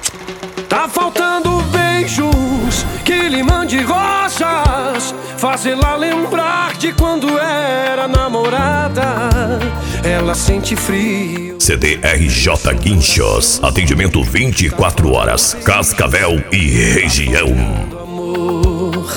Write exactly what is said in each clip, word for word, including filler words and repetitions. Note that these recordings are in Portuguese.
Tá faltando beijos que lhe mande rosas, fazê-la lembrar de quando era namorada. Ela sente frio. C D R J Guinchos. Atendimento vinte e quatro horas. Cascavel e região. Amor.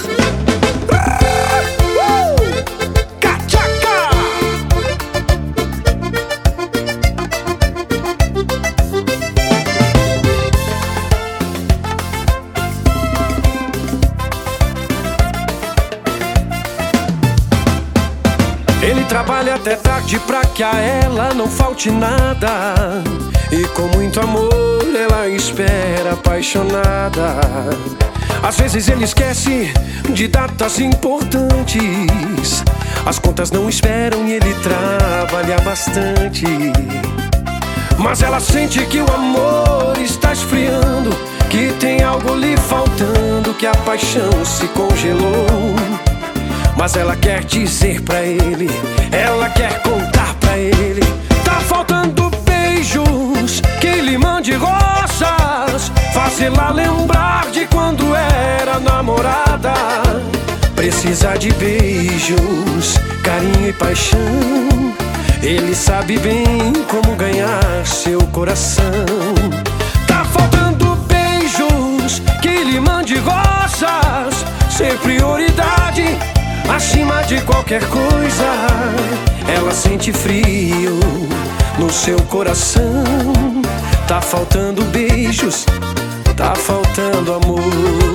Ele trabalha até tarde pra que a ela não falte nada, e com muito amor ela espera apaixonada. Às vezes ele esquece de datas importantes, as contas não esperam e ele trabalha bastante. Mas ela sente que o amor está esfriando, que tem algo lhe faltando, que a paixão se congelou. Mas ela quer dizer pra ele, ela quer contar pra ele. Tá faltando beijos que lhe mande rosas, fazê-la lembrar de quando era namorada. Precisa de beijos, carinho e paixão. Ele sabe bem como ganhar seu coração. Tá faltando beijos que lhe mande rosas, ser prioridade acima de qualquer coisa. Ela sente frio no seu coração. Tá faltando beijos, tá faltando amor.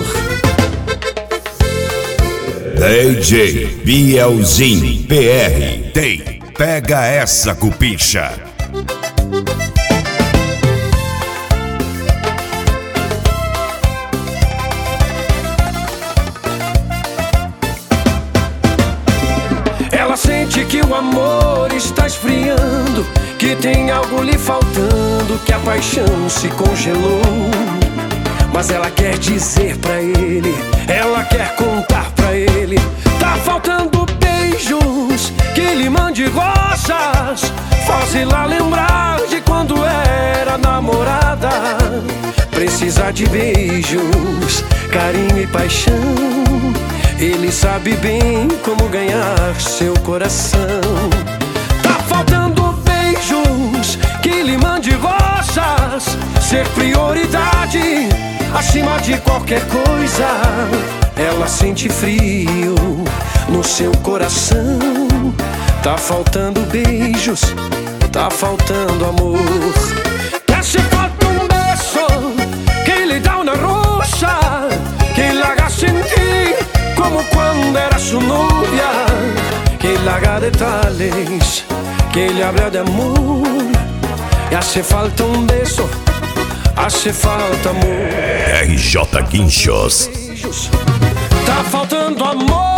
D J Bielzinho P R. Tem, pega essa cupicha. Sente que o amor está esfriando, que tem algo lhe faltando, que a paixão se congelou. Mas ela quer dizer pra ele, ela quer contar pra ele. Tá faltando beijos que lhe mande rosas, faz-la lembrar de quando era namorada. Precisa de beijos, carinho e paixão. Ele sabe bem como ganhar seu coração. Tá faltando beijos que lhe mande rosas, ser prioridade acima de qualquer coisa. Ela sente frio no seu coração. Tá faltando beijos, tá faltando amor. Hace falta um beijo que lhe dá uma rosa, que lhe haga sentir como cuando era su novia, que le haga detalles, que le hable de amor. Y hace falta un beso, hace falta amor. R J Guinchos. Tá faltando amor.